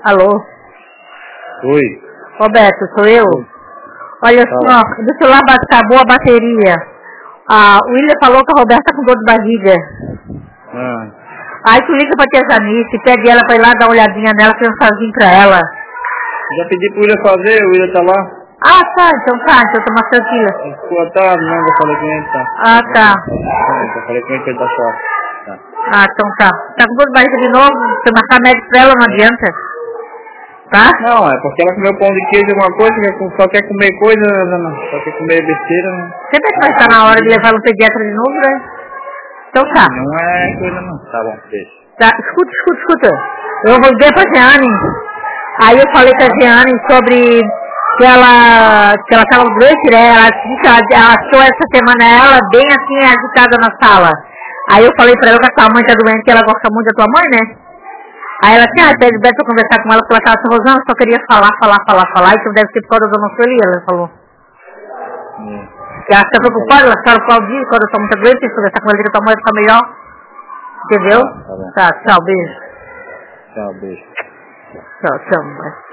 Alô? Oi. Roberto, sou eu? Olha só, do celular acabou a bateria. O William falou que a Roberta tá com dor de barriga. Aí tu liga pra tia Janice, pede ela pra ir lá dar uma olhadinha nela, fazer um chazinho pra ela. Já pedi pro William fazer, o William tá lá. Tá, então tô mais tranquila. Boa tarde, não, eu falei com ele, tá. Tá. Eu falei com ele que ele tá só. Tá. Então tá. Tá com dor de barriga de novo? Se eu marcar médico pra ela, não adianta. Tá? Não, é porque ela comeu pão de queijo, alguma coisa, só quer comer coisa, só quer comer besteira, né? Sempre que vai estar na hora de levar no pediatra de novo, né? Então tá. Não é coisa não. Tá bom, deixa. Tá, escuta. Eu vou ver pra Jeane. Aí eu falei com a Jeane sobre que ela tava doente, né? Ela disse que ela achou essa semana ela bem assim agitada na sala. Aí eu falei pra ela que a tua mãe tá doente, que ela gosta muito da tua mãe, né? Aí ela disse, pede pra eu conversar com ela, porque ela tava assim, Rosana, só queria falar, então deve ser por causa da dona Sueli, ela falou. Ela fica preocupada, ela fala qual dia, quando eu tô muito doente, tem que conversar com ela, que a tua mãe fica melhor. Entendeu? Tá bom. Tá, tchau, beijo. Tchau, beijo. Tchau,